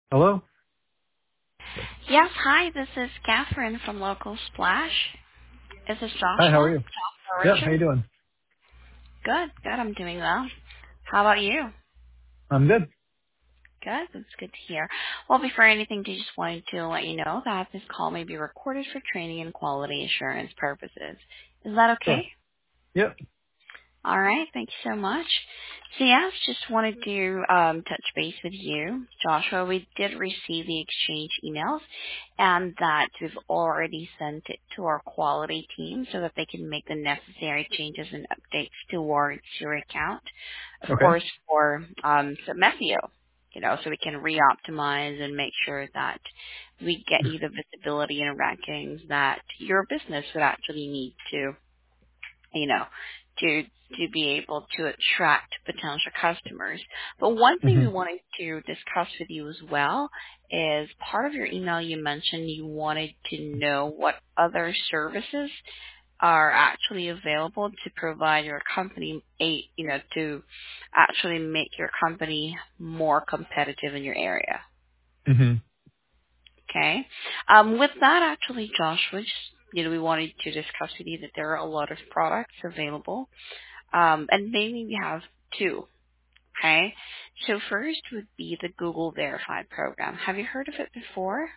Hello? Yes, hi, this is Catherine from Local Splash. Is this Hi, how are Joshua? you? Joshua Yep, how you Richard? doing? Good, I'm doing well. How about you? I'm good. Good, that's good to hear. Well, before anything, I just wanted to let you know that this call may be recorded for training and quality assurance purposes. Is that okay? Sure. Yep. All right. Thank you so much. So yes, just wanted to touch base with you, Joshua. We did receive the exchange emails, and that we've already sent it to our quality team so that they can make the necessary changes and updates towards your account. Of Okay. course, for Submethio, so we can re-optimize and make sure that we get you the visibility and rankings that your business would actually need to you know, to be able to attract potential customers. But one thing hmm we wanted to discuss with you as well is part of your email you mentioned you wanted to know what other services are actually available to provide your company to actually make your company more competitive in your area. hmm Okay. With that, actually, Joshua, we wanted to discuss with you that there are a lot of products available, and maybe we have two. Okay. So first would be the Google Verified program. Have you heard of it before?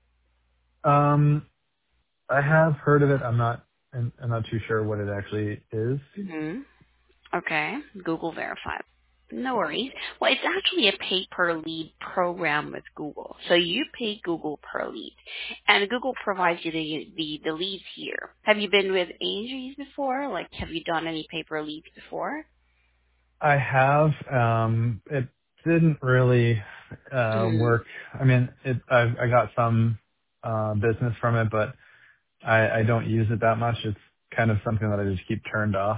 I have heard of it. I'm not too sure what it actually is. Mm-hmm. Okay, Google Verified. No worries. Well, it's actually a pay per lead program with Google. So you pay Google per lead, and Google provides you the leads here. Have you been with Angie's before? Like, have you done any pay per leads before? I have, it didn't really Mm. work. I mean, I got some business from it, but I don't use it that much. It's kind of something that I just keep turned off.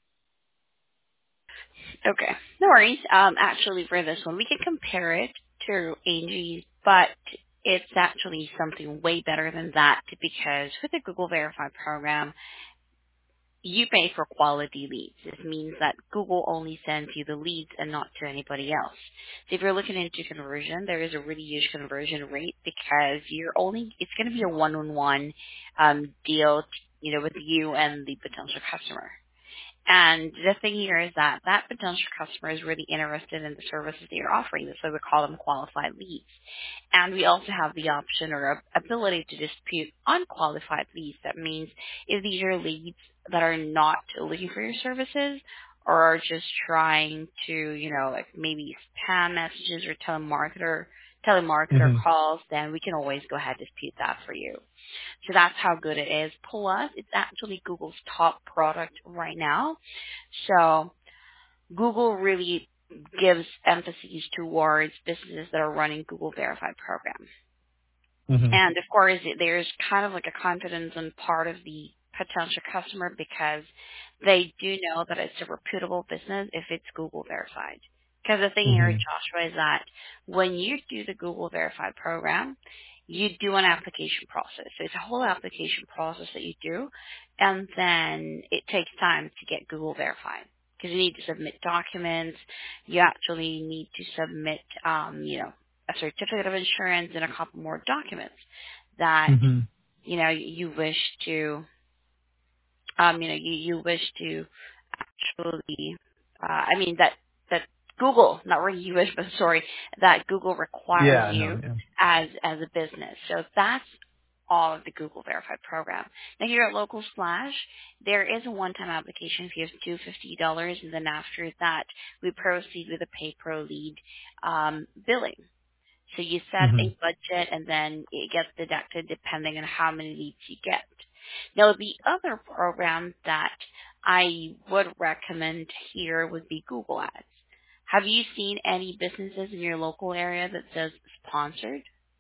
Okay, no worries. Actually, for this one, we can compare it to Angie's, but it's actually something way better than that because with the Google Verified program, you pay for quality leads. This means that Google only sends you the leads and not to anybody else. So if you're looking into conversion, there is a really huge conversion rate because it's going to be a one-on-one deal, with you and the potential customer. And the thing here is that potential customer is really interested in the services that you're offering. So we call them qualified leads. And we also have the option or ability to dispute unqualified leads. That means if these are leads that are not looking for your services or are just trying to, like maybe spam messages or telemarketer hmm calls, then we can always go ahead and dispute that for you. So that's how good it is. Plus, it's actually Google's top product right now. So Google really gives emphasis towards businesses that are running Google Verified programs. hmm And of course, there's kind of like a confidence on part of the potential customer because they do know that it's a reputable business if it's Google verified. Because the thing here, hmm Joshua, is that when you do the Google verified program, you do an application process. So it's a whole application process that you do, and then it takes time to get Google verified. Because you need to submit documents, you actually need to submit, a certificate of insurance and a couple more documents that hmm you wish to you wish to actually that Google, not really you wish, but sorry, that Google requires Yeah, you no, yeah. as a business. So that's all of the Google Verified program. Now here at Local Splash, there is a one-time application fee of $250, and then after that, we proceed with a pay per lead billing. So you set hmm a budget and then it gets deducted depending on how many leads you get. Now the other program that I would recommend here would be Google Ads. Have you seen any businesses in your local area that says sponsored?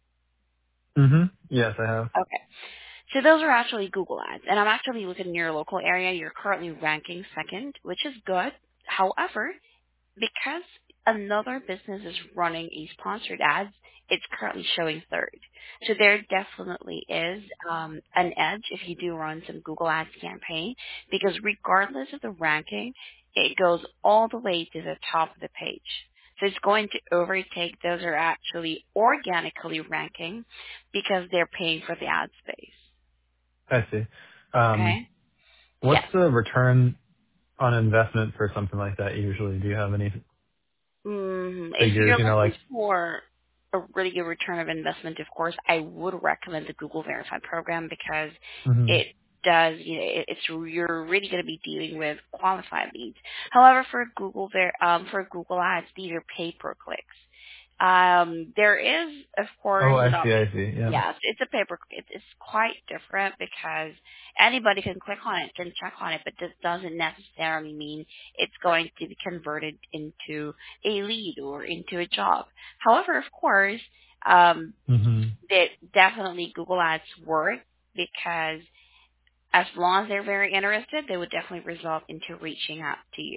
Yes, I have. Okay. So those are actually Google Ads. And I'm actually looking in your local area. You're currently ranking second, which is good. However, because another business is running a sponsored ads, it's currently showing third. So there definitely is an edge if you do run some Google Ads campaign, because regardless of the ranking, it goes all the way to the top of the page. So it's going to overtake those who are actually organically ranking because they're paying for the ad space. I see. Um, Okay? What's Yes. the return on investment for something like that usually? Do you have any If figures? you're looking Like, for a really good return of investment, of course, I would recommend the Google Verified program because mhm, it does, you're really going to be dealing with qualified leads. However, for Google Ads, these are pay per clicks. There is, of oh, course, I an see. I option. see. Yeah. Yes, it's a paper. It's quite different because anybody can click on it, can check on it, but this doesn't necessarily mean it's going to be converted into a lead or into a job. However, of course, um, Mhm, that definitely Google Ads work because as long as they're very interested, they would definitely result into reaching out to you.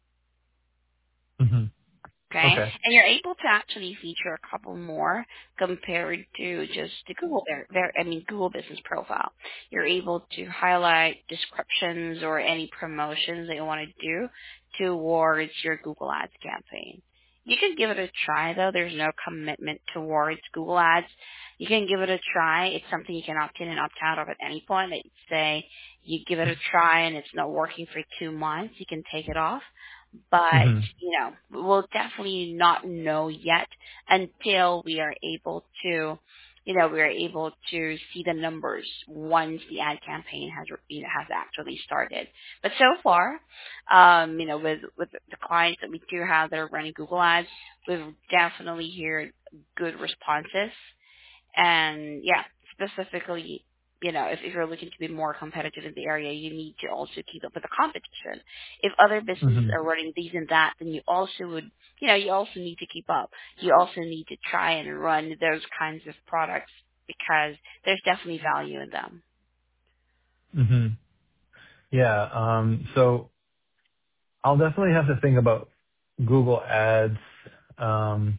mhm. Okay, Okay. and you're able to actually feature a couple more compared to just the Google Business Profile. You're able to highlight descriptions or any promotions that you want to do towards your Google Ads campaign. You can give it a try though. There's no commitment towards Google Ads. You can give it a try. It's something you can opt in and opt out of at any point. Like say you give it a try and it's not working for 2 months, you can take it off, but Mhm, we'll definitely not know yet until we are able to see the numbers once the ad campaign has actually started. But so far, with the clients that we do have that are running Google ads, we've definitely heard good responses. And yeah, specifically, if you're looking to be more competitive in the area, you need to also keep up with the competition. If other businesses mhm, are running these and that, then you also need to keep up. You also need to try and run those kinds of products because there's definitely value in them. mhm. Yeah. So I'll definitely have to think about Google Ads. Um,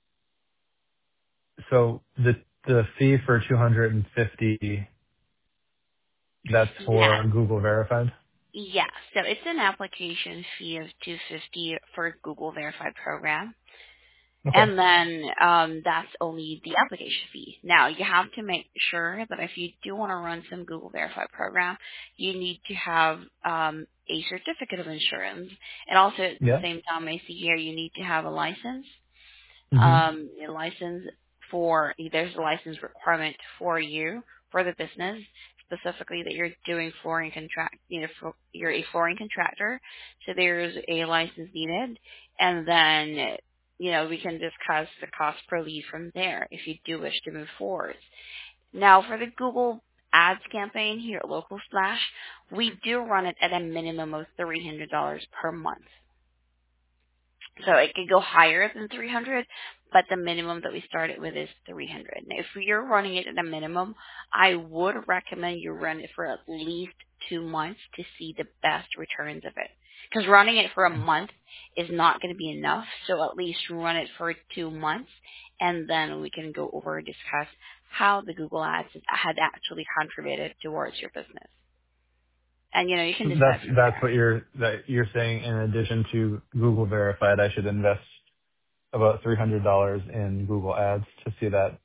So the fee for 250, that's Yeah. for Google Verified? Yeah. So it's an application fee of 250 for a Google Verified program. Okay. And then that's only the application fee. Now, you have to make sure that if you do want to run some Google Verified program, you need to have a certificate of insurance. And also at the Yeah. same time, I see here, you need to have a license. hmm A license there's a license requirement for you, for the business, specifically that you're doing flooring contract, you're a flooring contractor. So there's a license needed. And then, we can discuss the cost per lead from there if you do wish to move forward. Now for the Google Ads campaign here at Local Splash, we do run it at a minimum of $300 per month. So it could go higher than 300, but the minimum that we started with is 300. Now, if you're running it at a minimum, I would recommend you run it for at least 2 months to see the best returns of it. Because running it for a month is not going to be enough. So at least run it for 2 months, and then we can go over and discuss how the Google Ads had actually contributed towards your business. And you can decide from That's there. what you're saying, in addition to Google Verified, I should invest about $300 in Google Ads to see that,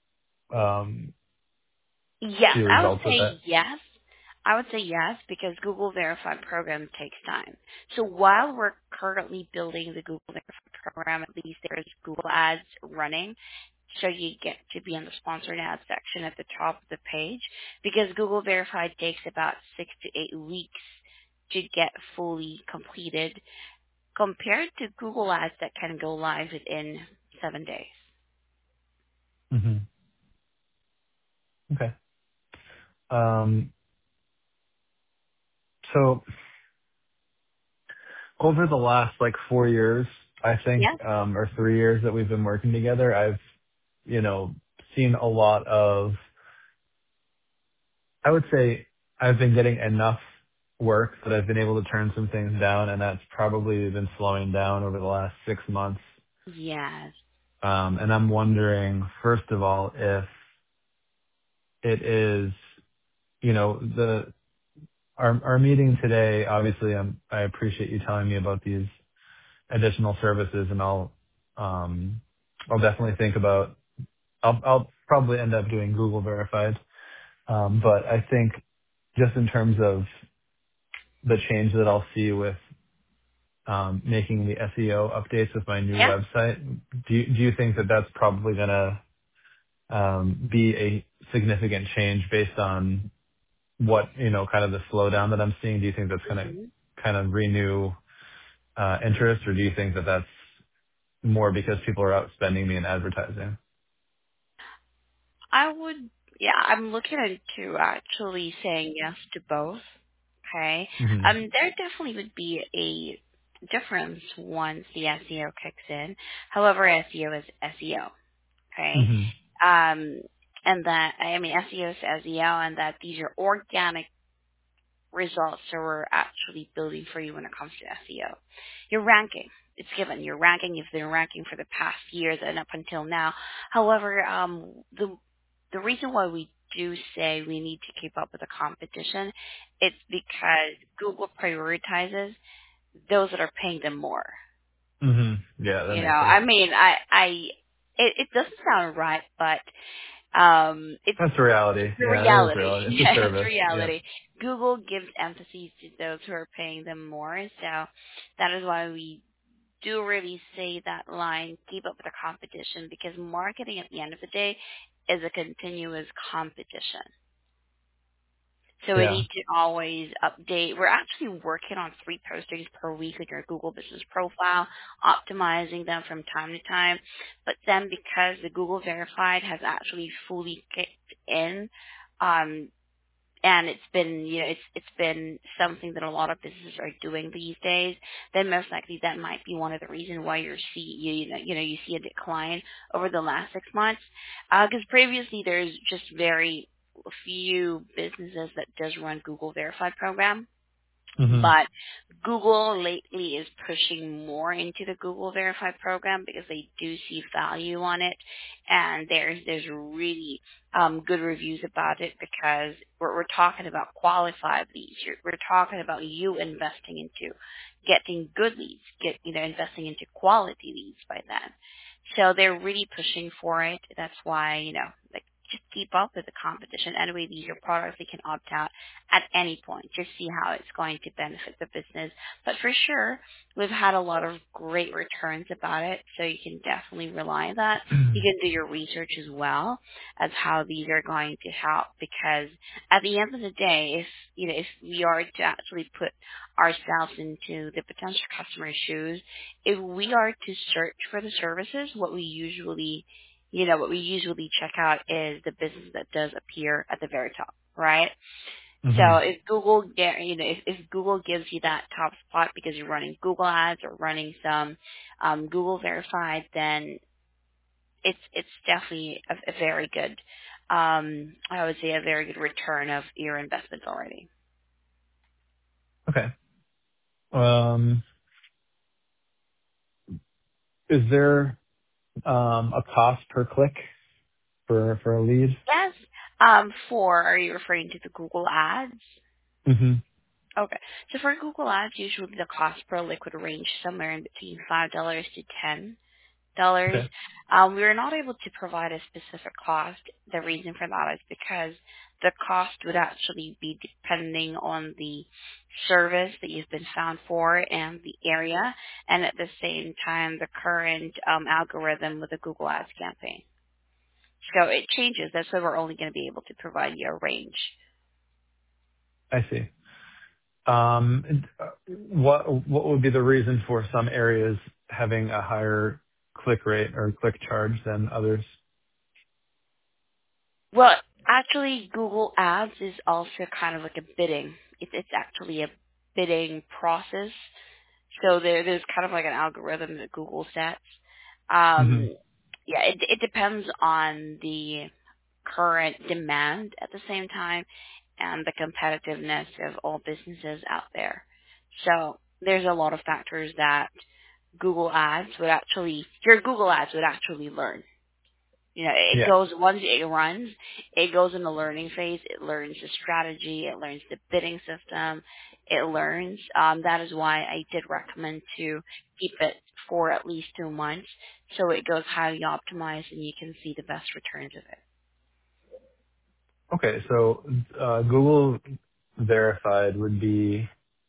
Yes, see I would results with say that. yes. I would say yes because Google Verified program takes time. So while we're currently building the Google Verified program, at least there's Google Ads running. So you get to be in the sponsored ads section at the top of the page because Google Verified takes about 6 to 8 weeks to get fully completed compared to Google Ads that can go live within 7 days. hmm Okay. Um, So over the last, like, 4 years, I think, Yes. or 3 years that we've been working together, I've, you know, seen a lot of, I would say I've been getting enough work that I've been able to turn some things down, and that's probably been slowing down over the last 6 months. Yes. And I'm wondering, first of all, if it is, you know, our meeting today, obviously, I appreciate you telling me about these additional services, and I'll I'll definitely think about. I'll probably end up doing Google Verified. But I think just in terms of the change that I'll see with making the SEO updates with my new Yeah. website, do you think that that's probably gonna be a significant change based on what, kind of the slowdown that I'm seeing? Do you think that's gonna Mhm. kind of renew interest, or do you think that that's more because people are outspending me in advertising? I would, yeah, I'm looking into actually saying yes to both. Okay. hmm There definitely would be a difference once the SEO kicks in. However, SEO is SEO. Okay. hmm Um, and that, I mean, SEO is SEO, and that these are organic results that we're actually building for you when it comes to SEO. Your ranking, it's given. Your ranking, you've been ranking for the past years and up until now. However, the reason why we do say we need to keep up with the competition, it's because Google prioritizes those that are paying them more. Yeah, that You know, makes sense. I mean, it doesn't sound right, but it's That's the reality. the Yeah, that is reality. reality. It's a Yeah, it's service. Yeah. reality. Google gives emphasis to those who are paying them more, so that is why we do really say that line, keep up with the competition, because marketing at the end of the day is a continuous competition. So we Yeah. need to always update. We're actually working on 3 postings per week on your Google Business Profile, optimizing them from time to time. But then because the Google Verified has actually fully kicked in, um, and it's been, it's been something that a lot of businesses are doing these days, then most likely that might be one of the reasons why you see a decline over the last 6 months. Because previously there's just very few businesses that does run Google Verified program. hmm But Google lately is pushing more into the Google Verified program because they do see value on it, and there's really good reviews about it because we're talking about qualified leads. We're talking about you investing into getting good leads, investing into quality leads by then. So they're really pushing for it. That's why like just keep up with the competition. Anyway, these are products they can opt out at any point. Just see how it's going to benefit the business. But for sure, we've had a lot of great returns about it, so you can definitely rely on that. You can do your research as well as how these are going to help, because at the end of the day, if we are to actually put ourselves into the potential customer's shoes, if we are to search for the services, what we usually check out is the business that does appear at the very top, right? hmm So if if Google gives you that top spot because you're running Google Ads or running some Google Verified, then it's definitely a very good, I would say a very good return of your investments already. Okay. Is there a cost per click for a lead? Yes. Are you referring to the Google Ads? hmm Okay. So for Google Ads, usually the cost per liquid range somewhere in between $5 to $10. Okay. We are not able to provide a specific cost. The reason for that is because the cost would actually be depending on the service that you've been found for and the area, and at the same time the current algorithm with the Google Ads campaign. So it changes. That's why we're only going to be able to provide you a range. I see. What would be the reason for some areas having a higher click rate or click charge than others? Well, actually, Google Ads is also kind of like a bidding. It's actually a bidding process. So there's kind of like an algorithm that Google sets. hmm Yeah, it depends on the current demand at the same time and the competitiveness of all businesses out there. So there's a lot of factors that your Google Ads would actually learn. It Yeah. goes once it runs, it goes in the learning phase. It learns the strategy. It learns the bidding system. It learns. That is why I did recommend to keep it for at least 2 months, so it goes highly optimized and you can see the best returns of it. Okay. So Google Verified would be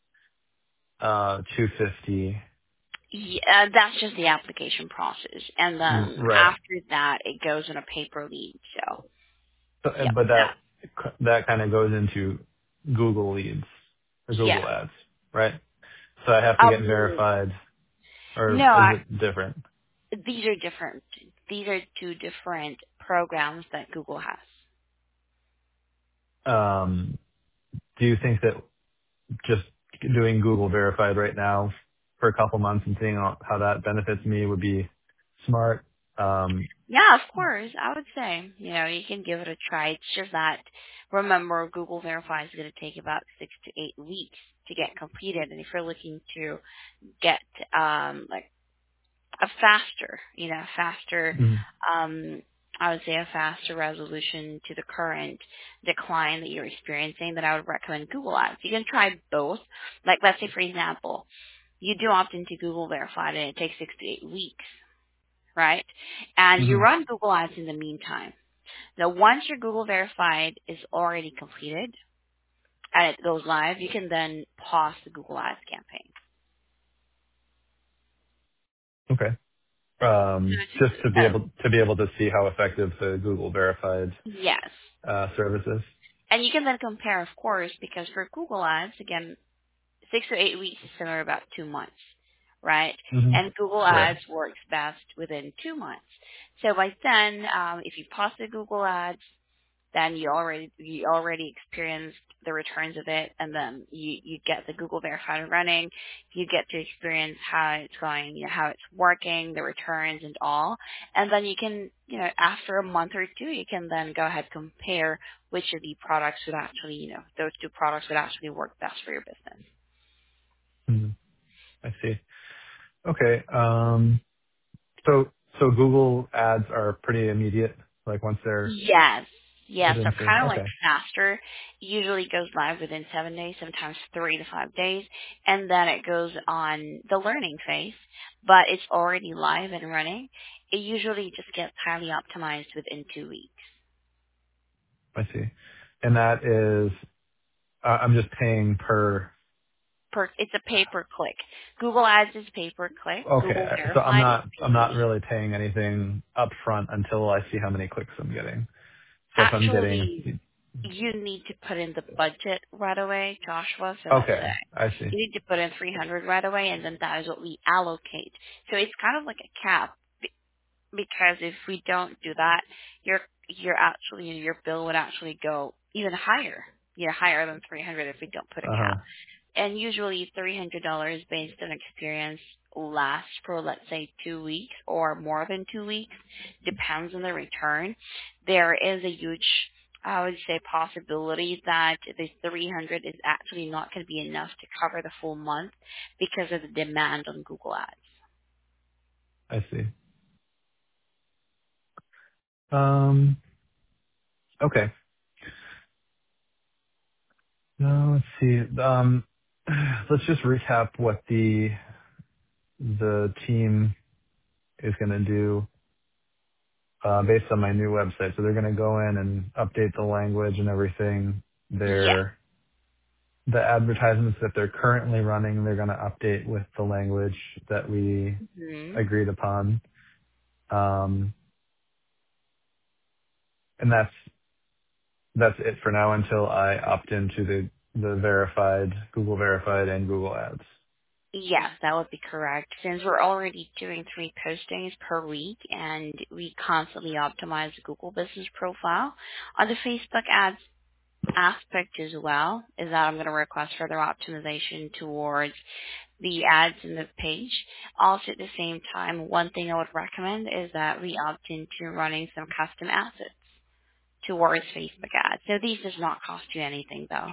250. Yeah, that's just the application process, and then Right. after that, it goes in a paper lead. So, So, yep, but that. that kind of goes into Google Leads or Yeah. Google Ads, right? So I have to get Um. verified, or No, is it different? these are different. These are two different programs that Google has. Um, Do you think that just doing Google Verified right now for a couple months and seeing how that benefits me would be smart? Um, Yeah, of course. I would say, you can give it a try. It's just that, remember, Google Verify is going to take about 6 to 8 weeks to get completed. And if you're looking to get, like a faster, mhm. um, I would say a faster resolution to the current decline that you're experiencing, then I would recommend Google Ads. You can try both. Like, let's say, for example, you do opt into Google Verified and it takes 6 to 8 weeks, right? And you Mhm. run Google Ads in the meantime. Now, once your Google Verified is already completed and it goes live, you can then pause the Google Ads campaign. Okay. So Just to be it's, able to see how effective the Google Verified yes. service is. And you can then compare, of course, because for Google Ads, again, 6 to 8 weeks is similar about 2 months, right? Mhm. And Google Right. Ads works best within 2 months. So by then, if you pause the Google Ads, then you already experienced the returns of it, and then you get the Google Verified running. You get to experience how it's going, how it's working, the returns and all, and then you can, after a month or two, you can then go ahead compare which of the products would actually, those two products would actually work best for your business. Mhm. I see. Okay. So Google Ads are pretty immediate, like once they're Yes. Yes, put so into. kind of like Okay. faster. Usually goes live within 7 days, sometimes 3 to 5 days, and then it goes on the learning phase, but it's already live and running. It usually just gets highly optimized within 2 weeks. I see. And that is, I'm just paying per. It's a pay per click. Google Ads is pay per click. Okay. Google So I'm Verified is not pay I'm per not lead. really paying anything upfront until I see how many clicks I'm getting. So if I'm getting. Actually, you need to put in the budget right away, Joshua. So let's Okay, say I see. you need to put in 300 right away, and then that is what we allocate. So it's kind of like a cap, because if we don't do that, your bill would actually go even higher, higher than 300 if we don't put a Uh-huh. cap. And usually $300 based on experience lasts for, let's say, 2 weeks or more than 2 weeks, depends on the return. There is a huge, I would say, possibility that the 300 is actually not going to be enough to cover the full month because of the demand on Google Ads. I see. Um, okay. Now let's see. Let's just recap what the team is gonna do based on my new website. So they're gonna go in and update the language and everything. Yeah. The advertisements that they're currently running, they're gonna update with the language that we hmm agreed upon. Um, and that's it for now until I opt into the verified, Google Verified and Google Ads. Yes, that would be correct. Since we're already doing 3 postings per week and we constantly optimize the Google business profile, on the Facebook ads aspect as well, is that I'm going to request further optimization towards the ads in the page. Also at the same time, one thing I would recommend is that we opt into running some custom assets towards Facebook ads. So these does not cost you anything though.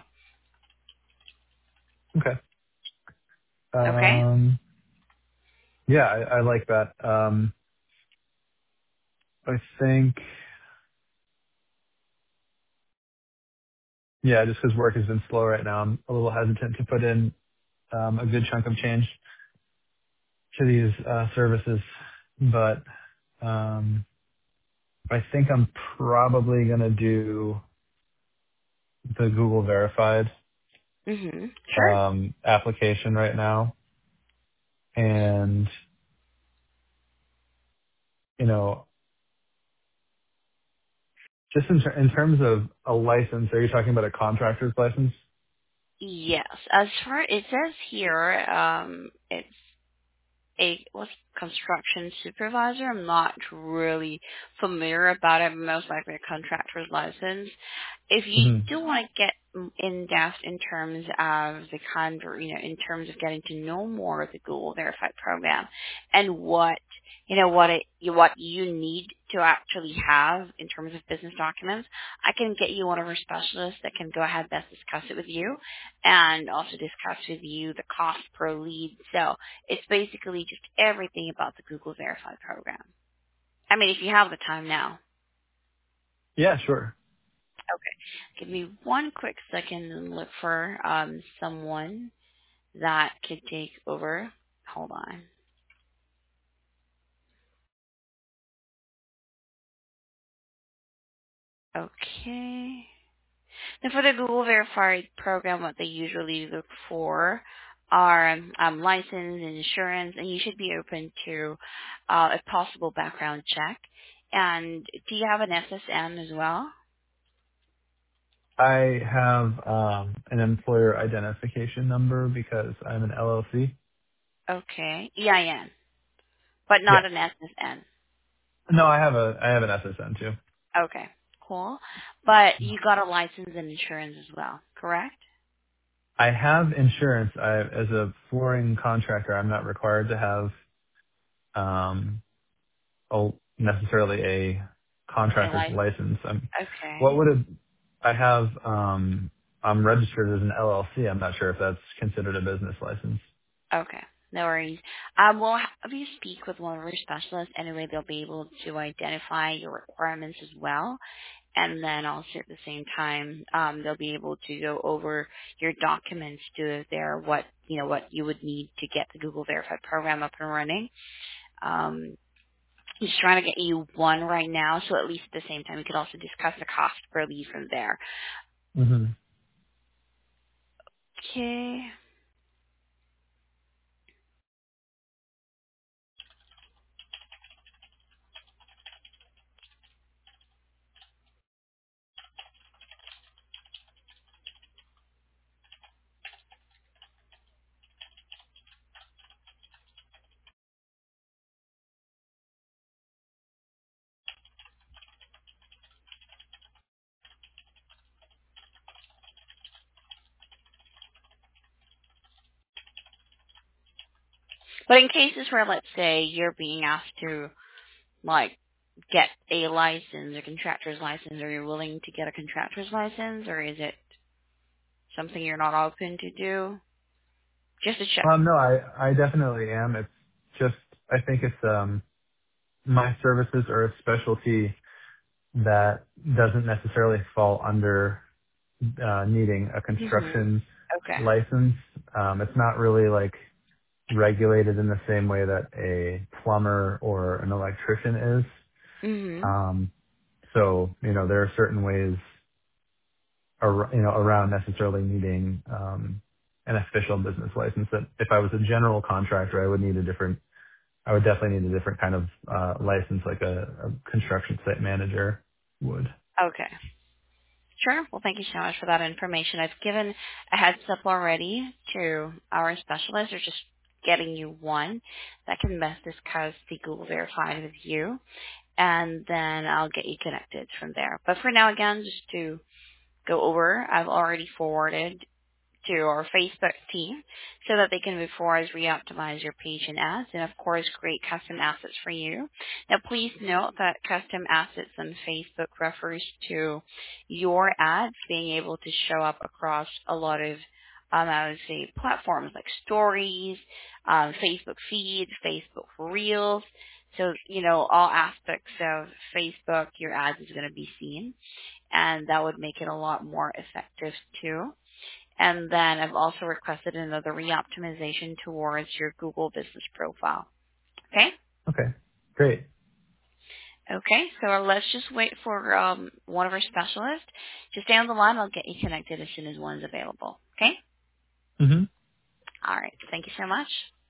Okay. Okay? Yeah, I like that. I think, yeah, just because work has been slow right now, I'm a little hesitant to put in a good chunk of change to these services. But um, I think I'm probably going to do the Google Verified Mm-hmm. Sure. application right now. And, you know, just in terms of a license, are you talking about a contractor's license? Yes. As far it says here, it's a what's construction supervisor. I'm not really familiar about it. Most likely a contractor's license. If you hmm do want to get in depth in terms of the in terms of getting to know more of the Google Verified program and what what you need to actually have in terms of business documents, I can get you one of our specialists that can go ahead best discuss it with you and also discuss with you the cost per lead. So it's basically just everything about the Google Verified program. I mean, if you have the time now. Yeah, sure. Okay. Give me one quick second and look for someone that could take over. Hold on. Okay. Now for the Google Verified program, what they usually look for are license and insurance, and you should be open to a possible background check. And do you have an SSN as well? I have an employer identification number because I'm an LLC. Okay. EIN, but not Yes. an SSN. No, I have an SSN too. Okay. Cool. But you got a license and insurance as well, correct? I have insurance. As a flooring contractor, I'm not required to have um, necessarily a A contractor's license. license. What Okay. would it? I have. I'm registered as an LLC. I'm not sure if that's considered a business license. Okay. No worries. We'll have you speak with one of our specialists. Anyway, they'll be able to identify your requirements as well. And then also at the same time, they'll be able to go over your documents to their what you would need to get the Google Verified program up and running. Um, He's trying to get you one right now, so at least at the same time we could also discuss the cost per lead from there. hmm Okay. But in cases where, let's say, you're being asked to, like, get a license, a contractor's license, are you willing to get a contractor's license, or is it something you're not open to do? Just to check. No, I definitely am. It's just I think it's my services are a specialty that doesn't necessarily fall under needing a Mhm. construction Okay. license. It's not really like regulated in the same way that a plumber or an electrician is. Mhm. Um, so, there are certain ways around necessarily needing an official business license that if I was a general contractor, I would definitely need a different kind of license like a construction site manager would. Okay. Sure. Well, thank you so much for that information. I've given a heads up already to our specialist. They're just getting you one that can best discuss the Google Verified with you, and then I'll get you connected from there. But for now, again, just to go over, I've already forwarded to our Facebook team so that they can move forward as re-optimize your page and ads and of course create custom assets for you. Now please note that custom assets on Facebook refers to your ads being able to show up across a lot of I would say platforms like stories, Facebook feeds, Facebook Reels. So, all aspects of Facebook, your ads is going to be seen, and that would make it a lot more effective too. And then I've also requested another reoptimization towards your Google business profile. Okay? Okay, great. Okay, so let's just wait for one of our specialists. Just stay on the line. I'll get you connected as soon as one's available. Okay? Hmm. All right. Thank you so much.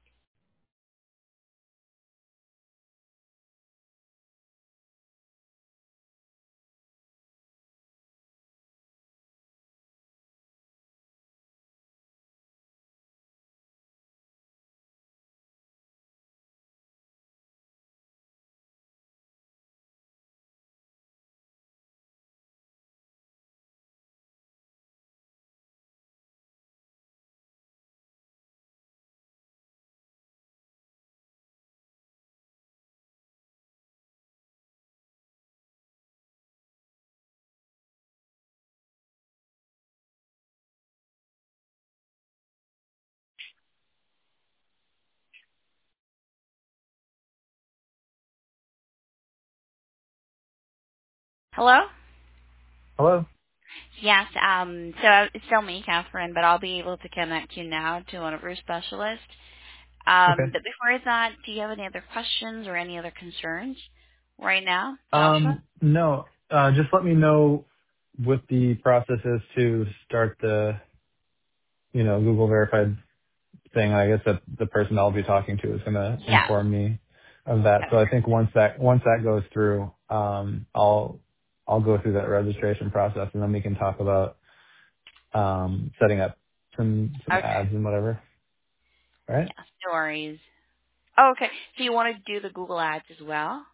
Hello? Hello? Yes, so it's still me, Catherine, but I'll be able to connect you now to one of our specialists. Okay. But before that, do you have any other questions or any other concerns right now, Joshua? No, just let me know what the process is to start the, Google Verified thing. I guess that the person I'll be talking to is gonna Yes. inform me of that. So I think once that goes through, I'll go through that registration process, and then we can talk about setting up some Okay. ads and whatever. All right? Yes, no worries. Oh, okay. So you want to do the Google ads as well?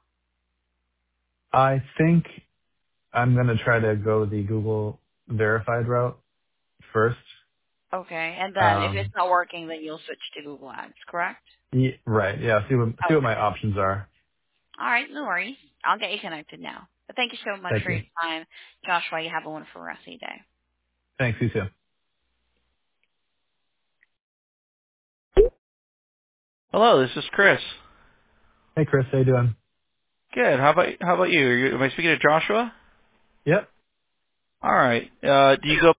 I think I'm gonna try to go the Google Verified route first. Okay. And then if it's Um, not working, then you'll switch to Google ads, correct? Right. Yeah. See what my Okay. options are. All right, no worries. I'll get you connected now. But thank you so much Thank for you. your time, Joshua. You have a wonderful rest of your day. Thanks. You too. Hello, this is Chris. Hey, Chris. How you doing? Good. How about you? Am I speaking to Joshua? Yep. All right. Do you go